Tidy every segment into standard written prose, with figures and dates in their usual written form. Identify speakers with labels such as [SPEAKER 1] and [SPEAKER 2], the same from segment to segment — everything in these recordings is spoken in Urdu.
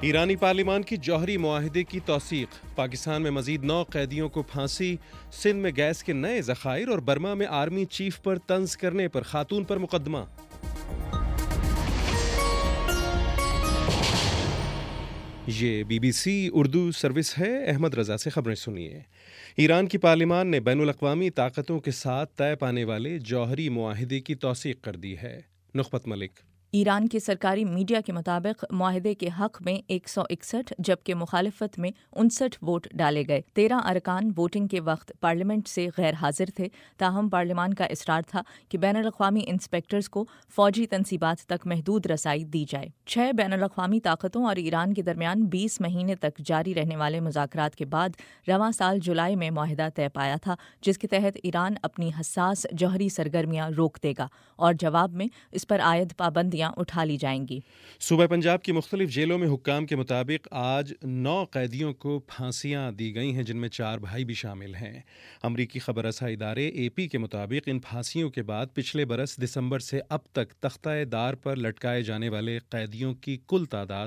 [SPEAKER 1] ایرانی پارلیمان کی جوہری معاہدے کی توثیق، پاکستان میں مزید 9 قیدیوں کو پھانسی، سندھ میں گیس کے نئے ذخائر اور برما میں آرمی چیف پر طنز کرنے پر خاتون پر مقدمہ۔ یہ BBC اردو سروس ہے۔ احمد رضا سے خبریں سنیے۔ ایران کی پارلیمان نے بین الاقوامی طاقتوں کے ساتھ طے پانے والے جوہری معاہدے کی توثیق کر دی ہے۔ نخبت ملک۔
[SPEAKER 2] ایران کے سرکاری میڈیا کے مطابق معاہدے کے حق میں 161 جبکہ مخالفت میں 59 ووٹ ڈالے گئے۔ 13 ارکان ووٹنگ کے وقت پارلیمنٹ سے غیر حاضر تھے، تاہم پارلیمان کا اصرار تھا کہ بین الاقوامی انسپیکٹرز کو فوجی تنصیبات تک محدود رسائی دی جائے۔ 6 بین الاقوامی طاقتوں اور ایران کے درمیان 20 مہینے تک جاری رہنے والے مذاکرات کے بعد رواں سال جولائی میں معاہدہ طے پایا تھا، جس کے تحت ایران اپنی حساس جوہری سرگرمیاں روک دے گا اور جواب میں اس پر عائد پابندیاں اٹھا لی جائیں گی۔
[SPEAKER 1] صوبہ پنجاب کی مختلف جیلوں میں حکام کے مطابق آج 9 قیدیوں کو پھانسیاں دی گئی ہیں، جن میں 4 بھائی بھی شامل ہیں۔ امریکی خبر رساں ادارے AP کے مطابق ان پھانسیوں کے بعد پچھلے برس دسمبر سے اب تک تختہ دار پر لٹکائے جانے والے قیدیوں کی کل تعداد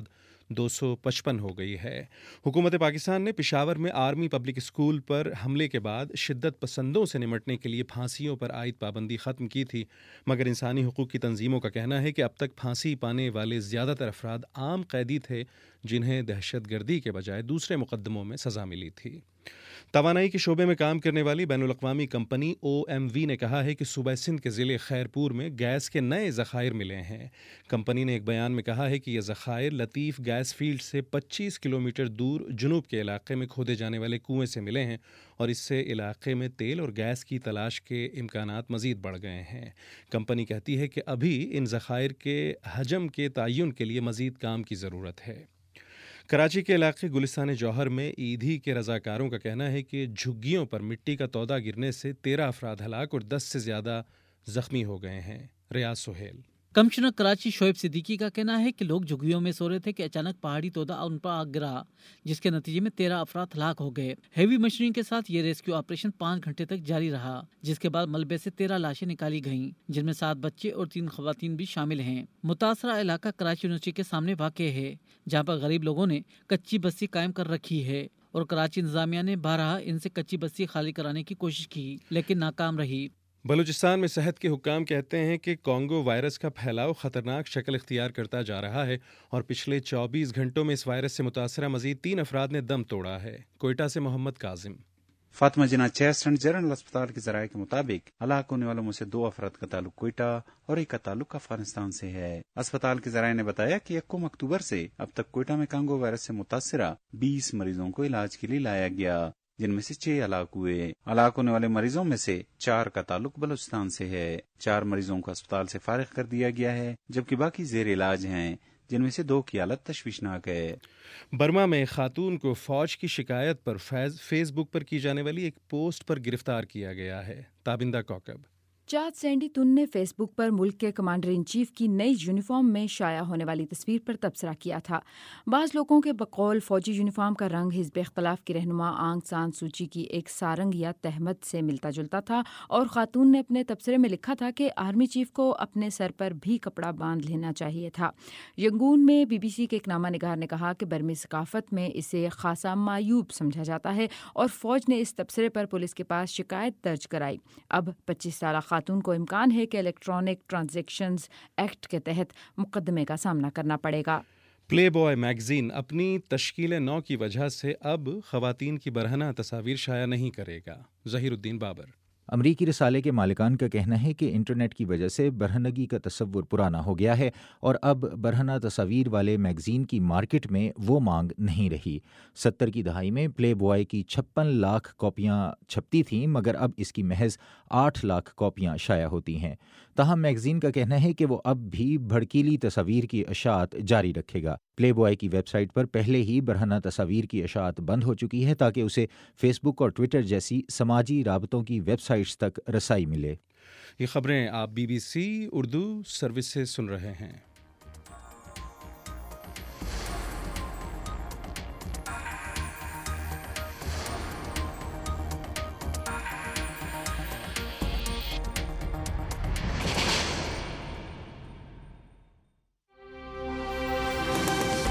[SPEAKER 1] 255 ہو گئی ہے۔ حکومت پاکستان نے پشاور میں آرمی پبلک اسکول پر حملے کے بعد شدت پسندوں سے نمٹنے کے لیے پھانسیوں پر عائد پابندی ختم کی تھی، مگر انسانی حقوق کی تنظیموں کا کہنا ہے کہ اب تک پھانسی پانے والے زیادہ تر افراد عام قیدی تھے جنہیں دہشت گردی کے بجائے دوسرے مقدموں میں سزا ملی تھی۔ توانائی کے شعبے میں کام کرنے والی بین الاقوامی کمپنی OMV نے کہا ہے کہ صوبہ سندھ کے ضلع خیرپور میں گیس کے نئے ذخائر ملے ہیں۔ کمپنی نے ایک بیان میں کہا ہے کہ یہ ذخائر لطیف گیس فیلڈ سے 25 کلومیٹر دور جنوب کے علاقے میں کھودے جانے والے کنویں سے ملے ہیں اور اس سے علاقے میں تیل اور گیس کی تلاش کے امکانات مزید بڑھ گئے ہیں۔ کمپنی کہتی ہے کہ ابھی ان ذخائر کے حجم کے تعین کے لیے مزید کام کی ضرورت ہے۔ کراچی کے علاقے گلستان جوہر میں ایدھی کے رضاکاروں کا کہنا ہے کہ جھگیوں پر مٹی کا تودا گرنے سے 13 افراد ہلاک اور 10 سے زیادہ زخمی ہو گئے ہیں۔ ریاض سہیل۔
[SPEAKER 3] کمشنر کراچی شعیب صدیقی کا کہنا ہے کہ لوگ جھگیوں میں سو رہے تھے کہ اچانک پہاڑی تودا ان پر آگ گرا، جس کے نتیجے میں 13 افراد ہلاک ہو گئے۔ ہیوی مشینری کے ساتھ یہ ریسکیو آپریشن 5 گھنٹے تک جاری رہا، جس کے بعد ملبے سے 13 لاشیں نکالی گئیں، جن میں 7 بچے اور 3 خواتین بھی شامل ہیں۔ متاثرہ علاقہ کراچی یونیورسٹی کے سامنے واقع ہے، جہاں پر غریب لوگوں نے کچی بستی قائم کر رکھی ہے اور کراچی انتظامیہ نے بارہا ان سے کچی بستی خالی کرانے کی کوشش کی لیکن ناکام رہی۔
[SPEAKER 1] بلوچستان میں صحت کے حکام کہتے ہیں کہ کانگو وائرس کا پھیلاؤ خطرناک شکل اختیار کرتا جا رہا ہے اور پچھلے 24 گھنٹوں میں اس وائرس سے متاثرہ مزید 3 افراد نے دم توڑا ہے۔ کوئٹہ سے محمد کاظم۔
[SPEAKER 4] فاطمہ جناح چیسٹنٹ جنرل اسپتال کے ذرائع کے مطابق ہلاک ہونے والوں میں سے 2 افراد کا تعلق کوئٹہ اور ایک کا تعلق افغانستان سے ہے۔ اسپتال کے ذرائع نے بتایا کہ 1 اکتوبر سے اب تک کوئٹہ میں کانگو وائرس سے متاثرہ 20 مریضوں کو علاج کے لیے لایا گیا، جن میں سے 6 ہلاک ہوئے۔ ہلاک ہونے والے مریضوں میں سے 4 کا تعلق بلوچستان سے ہے۔ 4 مریضوں کو اسپتال سے فارغ کر دیا گیا ہے، جبکہ باقی زیر علاج ہیں، جن میں سے 2 کی حالت تشویشناک ہے۔
[SPEAKER 1] برما میں خاتون کو فوج کی شکایت پر فیس بک پر کی جانے والی ایک پوسٹ پر گرفتار کیا گیا ہے۔ تابندہ کوکب۔
[SPEAKER 5] چاد سینڈی تن نے فیس بک پر ملک کے کمانڈر ان چیف کی نئی یونیفارم میں شائع ہونے والی تصویر پر تبصرہ کیا تھا۔ بعض لوگوں کے بقول فوجی یونیفارم کا رنگ حزب اختلاف کی رہنما آنگ سان سوچی کی ایک سارنگ یا تہمت سے ملتا جلتا تھا، اور خاتون نے اپنے تبصرے میں لکھا تھا کہ آرمی چیف کو اپنے سر پر بھی کپڑا باندھ لینا چاہیے تھا۔ ینگون میں BBC کے ایک نامہ نگار نے کہا کہ برمی ثقافت میں اسے خاصا معیوب سمجھا جاتا ہے اور فوج نے اس تبصرے پر پولیس کے پاس شکایت درج کرائی۔ اب 25 سالہ خاتون کو امکان ہے کہ الیکٹرانک ٹرانزیکشنز ایکٹ کے تحت مقدمے کا سامنا کرنا پڑے گا۔
[SPEAKER 1] پلے بوائے میگزین اپنی تشکیل نو کی وجہ سے اب خواتین کی برہنہ تصاویر شائع نہیں کرے گا۔ ظہیر الدین بابر۔
[SPEAKER 6] امریکی رسالے کے مالکان کا کہنا ہے کہ انٹرنیٹ کی وجہ سے برہنگی کا تصور پرانا ہو گیا ہے اور اب برہنہ تصاویر والے میگزین کی مارکیٹ میں وہ مانگ نہیں رہی۔ 70 کی دہائی میں پلے بوائے کی 56 لاکھ کاپیاں چھپتی تھیں، مگر اب اس کی محض 8 لاکھ کاپیاں شائع ہوتی ہیں۔ تاہم میگزین کا کہنا ہے کہ وہ اب بھی بھڑکیلی تصاویر کی اشاعت جاری رکھے گا۔ پلے بوائے کی ویب سائٹ پر پہلے ہی برہنہ تصاویر کی اشاعت بند ہو چکی ہے تاکہ اسے فیس بک اور ٹویٹر جیسی سماجی رابطوں کی ویب سائٹس تک رسائی ملے۔
[SPEAKER 1] یہ خبریں آپ BBC اردو سروس سے سن رہے ہیں۔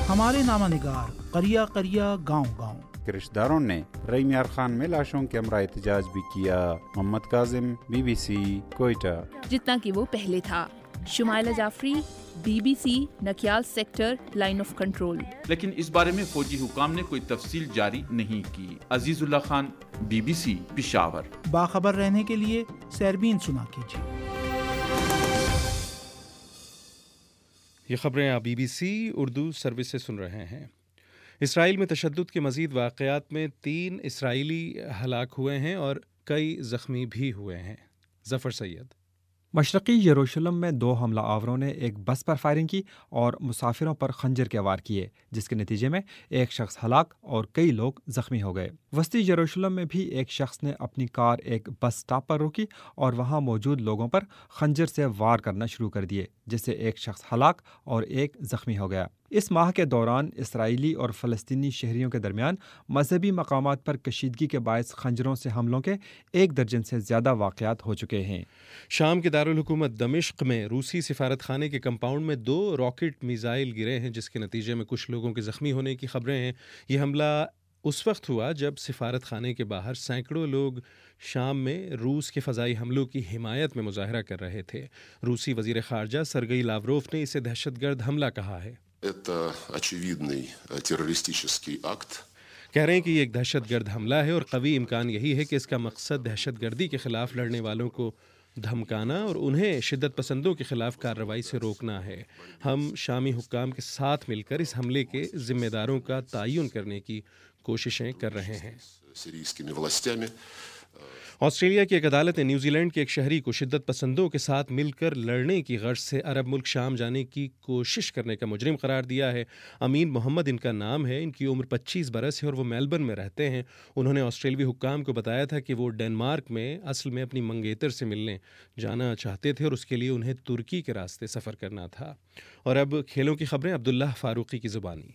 [SPEAKER 7] ہمارے نامہ نگار قریہ قریہ گاؤں گاؤں
[SPEAKER 4] کے رشتہ داروں نے رحیم یار خان میں لاشوں کے ہمراہ احتجاج بھی کیا. محمد کاظم، BBC کوئٹہ.
[SPEAKER 8] جتنا کہ وہ پہلے تھا. Shumaila Jafri, BBC Nikyal sector line of control.
[SPEAKER 9] لیکن اس بارے میں فوجی حکام نے کوئی تفصیل جاری نہیں کی. عزیز اللہ خان، BBC پشاور.
[SPEAKER 7] باخبر رہنے کے لیے سیربین سنا کیجیے.
[SPEAKER 1] یہ خبریں آپ BBC اردو سروس سے سن رہے ہیں. اسرائیل میں تشدد کے مزید واقعات میں 3 اسرائیلی ہلاک ہوئے ہیں اور کئی زخمی بھی ہوئے ہیں. ظفر سید.
[SPEAKER 10] مشرقی یروشلم میں 2 حملہ آوروں نے ایک بس پر فائرنگ کی اور مسافروں پر خنجر کے وار کیے، جس کے نتیجے میں ایک شخص ہلاک اور کئی لوگ زخمی ہو گئے. وسطی یروشلم میں بھی ایک شخص نے اپنی کار ایک بس سٹاپ پر روکی اور وہاں موجود لوگوں پر خنجر سے وار کرنا شروع کر دیے، جس سے ایک شخص ہلاک اور ایک زخمی ہو گیا. اس ماہ کے دوران اسرائیلی اور فلسطینی شہریوں کے درمیان مذہبی مقامات پر کشیدگی کے باعث خنجروں سے حملوں کے 1 درجن سے زیادہ واقعات ہو چکے ہیں.
[SPEAKER 1] شام کے دارالحکومت دمشق میں روسی سفارت خانے کے کمپاؤنڈ میں 2 راکٹ میزائل گرے ہیں، جس کے نتیجے میں کچھ لوگوں کے زخمی ہونے کی خبریں ہیں. یہ حملہ اس وقت ہوا جب سفارت خانے کے باہر سینکڑوں لوگ شام میں روس کے فضائی حملوں کی حمایت میں مظاہرہ کر رہے تھے. روسی وزیر خارجہ سرگئی لاوروف نے اسے دہشت گرد حملہ کہا ہے. کہہ رہے ہیں کہ یہ ایک دہشت گرد حملہ ہے اور قوی امکان یہی ہے کہ اس کا مقصد دہشت گردی کے خلاف لڑنے والوں کو دھمکانا اور انہیں شدت پسندوں کے خلاف کارروائی سے روکنا ہے. ہم شامی حکام کے ساتھ مل کر اس حملے کے ذمہ داروں کا تعین کرنے کی کوششیں کر رہے ہیں. آسٹریلیا کی ایک عدالت نے نیوزی لینڈ کے ایک شہری کو شدت پسندوں کے ساتھ مل کر لڑنے کی غرض سے عرب ملک شام جانے کی کوشش کرنے کا مجرم قرار دیا ہے. امین محمد ان کا نام ہے. ان کی عمر 25 برس ہے اور وہ میلبرن میں رہتے ہیں. انہوں نے آسٹریلوی حکام کو بتایا تھا کہ وہ ڈنمارک میں اصل میں اپنی منگیتر سے ملنے جانا چاہتے تھے اور اس کے لیے انہیں ترکی کے راستے سفر کرنا تھا. اور اب کھیلوں کی خبریں عبداللہ فاروقی کی زبانی.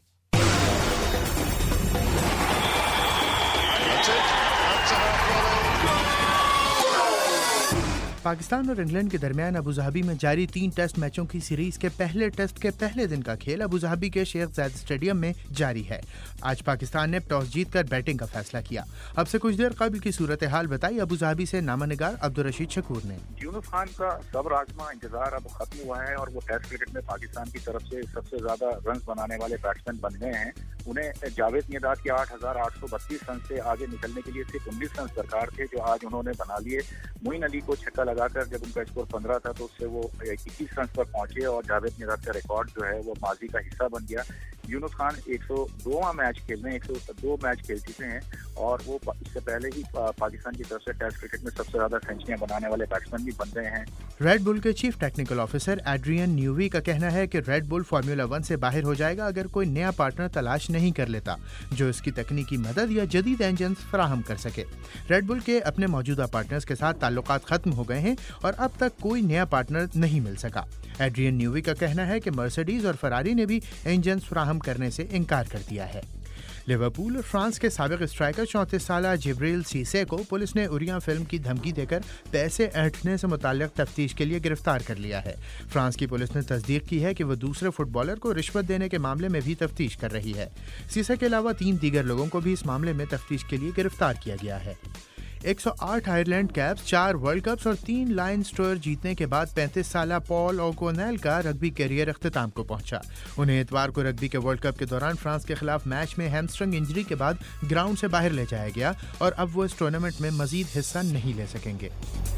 [SPEAKER 11] پاکستان اور انگلینڈ کے درمیان ابوظہبی میں جاری 3 ٹیسٹ میچوں کی سیریز کے پہلے ٹیسٹ کے پہلے دن کا کھیل ابوظہبی کے شیخ زاید اسٹیڈیم میں جاری ہے. آج پاکستان نے ٹاس جیت کر بیٹنگ کا فیصلہ کیا. اب سے کچھ دیر قبل کی صورتحال بتائی ابوظہبی سے نامہ نگار عبدالرشید شکور نے.
[SPEAKER 12] یونس خان کا صبر آزما انتظار اب ختم ہوا ہے اور وہ ٹیسٹ کرکٹ میں پاکستان کی طرف سے سب سے زیادہ رنز بنانے والے بیٹسمین بن گئے ہیں. انہیں جاوید میرداد کے 8,832 رن سے آگے نکلنے کے لیے صرف 19 رن درکار تھے، جو آج انہوں نے بنا لیے. معین علی کو چھکا لگا کر جب ان کا اسکور 15 تھا تو اس سے وہ 21 رن پر پہنچے اور جاوید میرداد کا ریکارڈ جو ہے وہ ماضی کا حصہ بن گیا. یونس خان 102 میچ کھیلنے 102 میچ کھیل چکے ہیں اور وہ اس سے پہلے ہی پاکستان کی طرف سے ٹیسٹ کرکٹ میں سب سے زیادہ سینچریاں بنانے والے بیٹسمین بھی بن گئے ہیں.
[SPEAKER 11] ریڈ بل کے chief technical officer Adrian Newey کا کہنا ہے کہ ریڈ بل فارمولا 1 سے باہر ہو جائے گا اگر کوئی نیا پارٹنر تلاش نہیں کر لیتا جو اس کی تکنیکی مدد یا جدید انجنز فراہم کر سکے. ریڈ بل کے اپنے موجودہ پارٹنرز کے ساتھ تعلقات ختم ہو گئے ہیں اور اب تک کوئی نیا پارٹنر نہیں مل سکا. ایڈرین نیووی کا کہنا ہے کہ مرسیڈیز اور فراری نے بھی انجنز فراہم کرنے سے انکار کر دیا ہے. لیورپول اور فرانس کے سابق اسٹرائکر 34 سالہ جبریل سیسے کو پولیس نے اوریاں فلم کی دھمکی دے کر پیسے اینٹھنے سے متعلق تفتیش کے لیے گرفتار کر لیا ہے. فرانس کی پولیس نے تصدیق کی ہے کہ وہ دوسرے فٹ بالر کو رشوت دینے کے معاملے میں بھی تفتیش کر رہی ہے. سیسے کے علاوہ 3 دیگر لوگوں کو بھی اس معاملے میں تفتیش کے لیے گرفتار کیا گیا ہے. 108 آئرلینڈ کیپس، 4 ورلڈ کپس اور 3 لائنز ٹور جیتنے کے بعد 35 سالہ پال اوکونیل کا رگبی کیریئر اختتام کو پہنچا. انہیں اتوار کو رگبی کے ورلڈ کپ کے دوران فرانس کے خلاف میچ میں ہیمسٹرنگ انجری کے بعد گراؤنڈ سے باہر لے جایا گیا اور اب وہ اس ٹورنامنٹ میں مزید حصہ نہیں لے سکیں گے.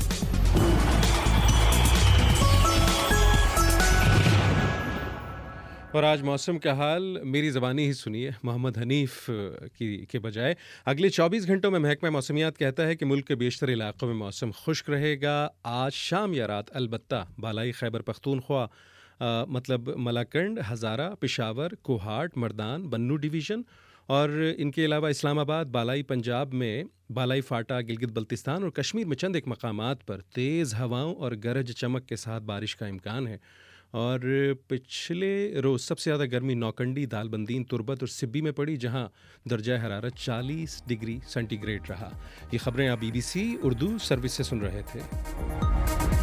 [SPEAKER 1] اور آج موسم کا حال میری زبانی ہی سنیے محمد حنیف کے بجائے. اگلے 24 گھنٹوں میں محکمہ موسمیات کہتا ہے کہ ملک کے بیشتر علاقوں میں موسم خشک رہے گا. آج شام یا رات البتہ بالائی خیبر پختونخوا مطلب ملاکنڈ، ہزارہ، پشاور، کوہاٹ، مردان، بنو ڈویژن اور ان کے علاوہ اسلام آباد، بالائی پنجاب میں بالائی فاٹا، گلگت بلتستان اور کشمیر میں چند ایک مقامات پر تیز ہوائوں اور گرج چمک کے ساتھ بارش کا امکان ہے. اور پچھلے روز سب سے زیادہ گرمی نوکنڈی، دالبندین، تربت اور سبی میں پڑی جہاں درجہ حرارت 40 ڈگری سینٹی گریڈ رہا. یہ خبریں آپ BBC اردو سروس سے سن رہے تھے.